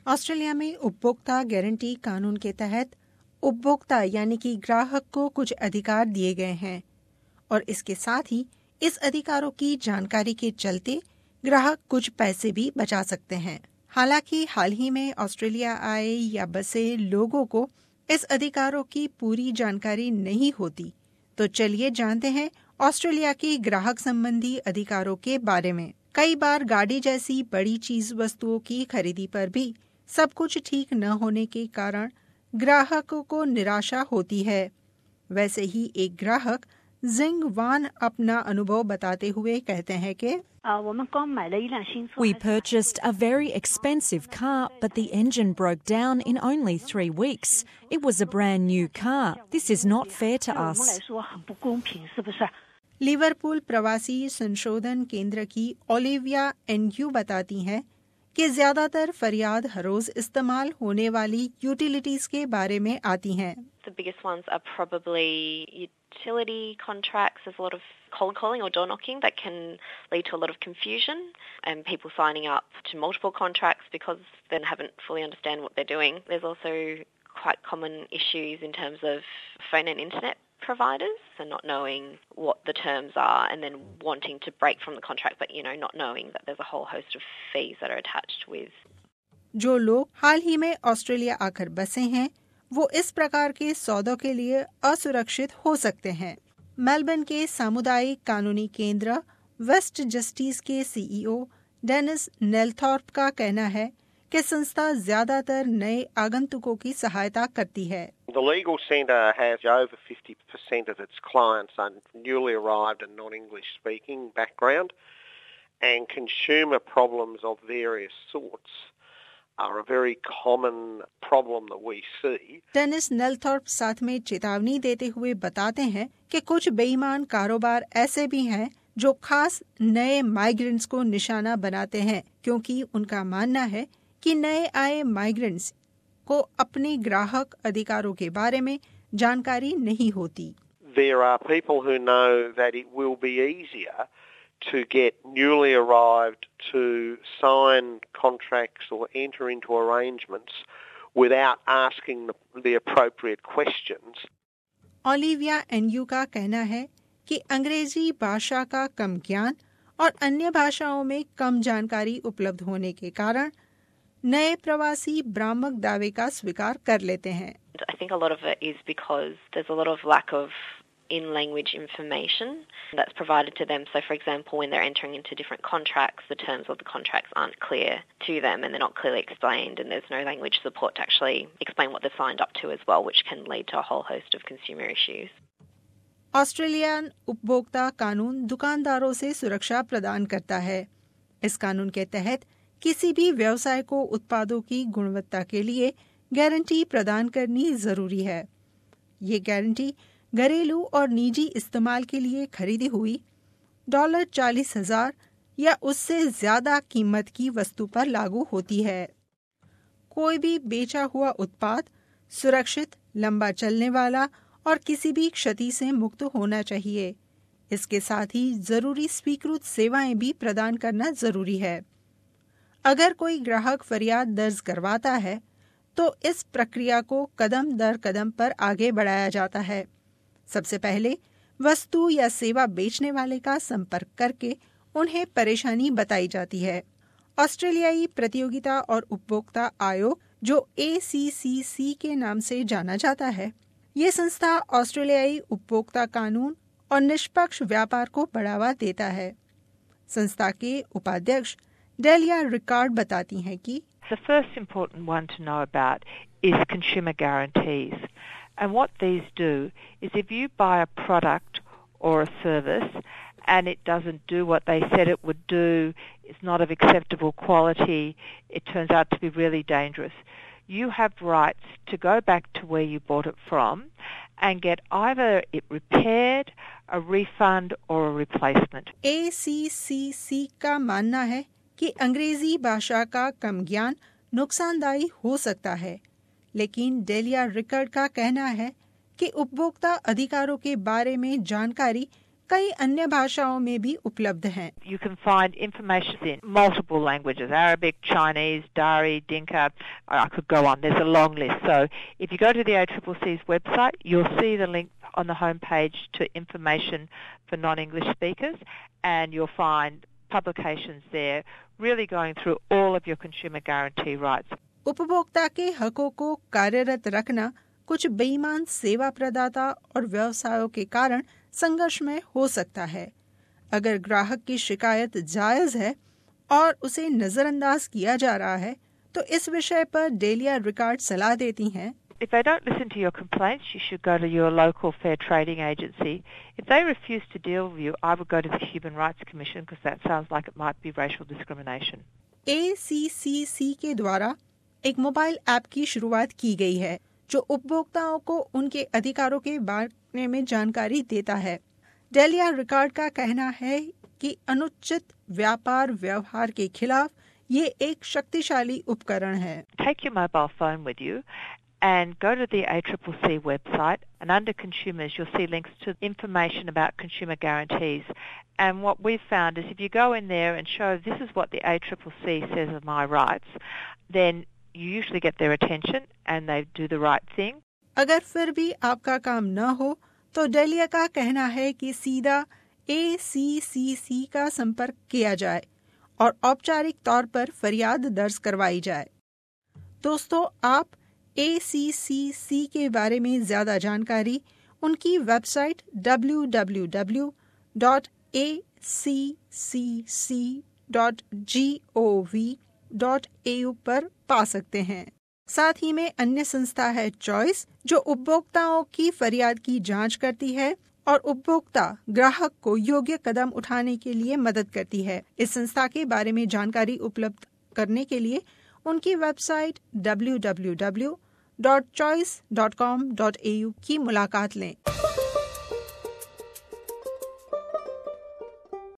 Australia में उपभोक्ता guarantee कानून के तहत उपभोक्ता यानी कि ग्राहक को कुछ अधिकार दिए गए हैं और इसके साथ ही इस अधिकारों की जानकारी के चलते ग्राहक कुछ पैसे भी बचा सकते हैं। हालांकि हाल ही में ऑस्ट्रेलिया आए या बसे लोगों को इस अधिकारों की पूरी जानकारी नहीं होती। तो चलिए जानते हैं ऑस्ट्रेलिया के ग्राहक संबंधी अधिकारों के बारे में। कई बार गाड़ी जैसी बड़ी चीज वस्तुओं की खरीदी पर भी सब कुछ ठीक न होने के कारण ग्राहकों को निराशा होती है। वैसे ही एक ग्राहक जिंग वान अपना अनुभव बताते हुए कहते हैं कि We purchased a very expensive car, but the engine broke down in only 3 weeks. It was a brand new car. This is not fair to us. Liverpool प्रवासी संशोधन केंद्र की ओलिविया एनयू बताती हैं कि ज्यादातर फरियाद हर रोज इस्तेमाल होने वाली यूटिलिटीज के बारे में आती हैं। The biggest ones are probably utility contracts. There's a lot of cold calling or door knocking that can lead to a lot of confusion and people signing up to multiple contracts because they haven't fully understand what they're doing. There's also quite common issues in terms of phone and internet providers and not knowing what the terms are and then wanting to break from the contract but not knowing that there's a whole host of fees that are attached with. जो लोग हाल ही में Australia आकर बसे हैं वो इस प्रकार के सौदों के लिए असुरक्षित हो सकते हैं। मेलबर्न के सामुदायिक कानूनी केंद्र वेस्ट जस्टिस के सीईओ डेनिस नेलथॉर्प का कहना है कि संस्था ज्यादातर नए आगंतुकों की सहायता करती है। The Legal Centre has over 50% of its clients are newly arrived and non-English speaking background, and consumer problems of various sorts are a very common problem that we see. Denis Nelthorpe साथ में चेतावनी देते हुए बताते हैं कि कुछ बेईमान कारोबार ऐसे भी हैं जो खास नए माइग्रेंट्स को निशाना बनाते हैं क्योंकि उनका मानना है कि नए आए माइग्रेंट्स को अपने ग्राहक अधिकारों के बारे में जानकारी नहीं होती। There are people who know that it will be easier to get newly arrived to sign contracts or enter into arrangements without asking the appropriate questions. Olivia एनयू का कहना है कि अंग्रेजी भाषा का कम ज्ञान और अन्य भाषाओं में कम जानकारी उपलब्ध होने के कारण नए प्रवासी भ्रामक दावे का स्वीकार कर लेते हैं। I think a lot of it is because there's a lot of lack of in-language information that's provided to them. So, for example, when they're entering into different contracts, the terms of the contracts aren't clear to them and they're not clearly explained and there's no language support to actually explain what they've signed up to as well, which can lead to a whole host of consumer issues. Australian उपभोक्ता कानून दुकानदारों से सुरक्षा प्रदान करता है। इस कानून के तहत किसी भी व्यवसाय को उत्पादों की गुणवत्ता के लिए गारंटी प्रदान करनी जरूरी है। ये गारंटी घरेलू और निजी इस्तेमाल के लिए खरीदी हुई $40,000 या उससे ज्यादा कीमत की वस्तु पर लागू होती है। कोई भी बेचा हुआ उत्पाद सुरक्षित, लंबा चलने वाला और किसी भी क्षति से मुक्त होना चाहिए। इसके साथ ही जरूरी स्वीकृत सेवाएं भी प्रदान करना जरूरी है। अगर कोई ग्राहक फरियाद दर्ज करवाता है तो इस प्रक्रिया को कदम दर कदम पर आगे बढ़ाया जाता है। सबसे पहले वस्तु या सेवा बेचने वाले का संपर्क करके उन्हें परेशानी बताई जाती है। ऑस्ट्रेलियाई प्रतियोगिता और उपभोक्ता आयोग जो ACCC के नाम से जाना जाता है, ये संस्था ऑस्ट्रेलियाई उपभोक्ता कानून और निष्पक्ष व्यापार को बढ़ावा देता है। संस्था के उपाध्यक्ष डेलिया रिकार्ड बताती हैं कि The first important one to know about is consumer guarantees. And what these do is if you buy a product or a service and it doesn't do what they said it would do, it's not of acceptable quality, it turns out to be really dangerous, you have rights to go back to where you bought it from and get either it repaired, a refund or a replacement. ACCC का मानना है कि अंग्रेजी भाषा का कम ज्ञान नुकसानदायी हो सकता है, लेकिन डेलिया रिकर्ड का कहना है कि उपभोक्ता अधिकारों के बारे में जानकारी कई अन्य भाषाओं में भी उपलब्ध हैं। You can find information in multiple languages: Arabic, Chinese, Dari, Dinka. I could go on. There's a long list. So if you go to the ACCC's website, you'll see the link on the homepage to information for non-English speakers, and you'll find publications there really going through all of your consumer guarantee rights. उपभोक्ता के हकों को कार्यरत रखना कुछ बेईमान सेवा प्रदाता और व्यवसायों के कारण संघर्ष में हो सकता है। अगर ग्राहक की शिकायत जायज है और उसे नजरअंदाज किया जा रहा है, तो इस विषय पर डेलिया रिकार्ड सलाह देती हैं। If they don't listen to your complaints, you should go to your local fair trading agency. If they refuse to deal with you, I would go to the Human Rights Commission, because that sounds like it might be racial discrimination. ACCC के द्वारा एक mobile app की शुरुआत की गई है जो उपभोक्ताओं को उनके अधिकारों के बारे में जानकारी देता है। डेलिया रिकार्ड का कहना है कि अनुचित व्यापार व्यवहार के खिलाफ ये एक शक्तिशाली उपकरण है। Take your mobile phone with you and go to the ACCC website, and under consumers you'll see links to information about consumer guarantees. And what we've found is if you go in there and show this is what the ACCC says are my rights, then you usually get their attention and they do the right thing. अगर फिर भी आपका काम न हो तो dahlia का कहना है कि सीधा ACCC का संपर्क किया जाए और औपचारिक तौर पर फरियाद दर्ज करवाई जाए। दोस्तों, आप ACCC के बारे में ज्यादा जानकारी उनकी वेबसाइट www.accc.gov.au पर पा सकते हैं। साथ ही में अन्य संस्था है चॉइस, जो उपभोक्ताओं की फरियाद की जांच करती है और उपभोक्ता ग्राहक को योग्य कदम उठाने के लिए मदद करती है। इस संस्था के बारे में जानकारी उपलब्ध करने के लिए उनकी वेबसाइट www.choice.com.au की मुलाकात लें।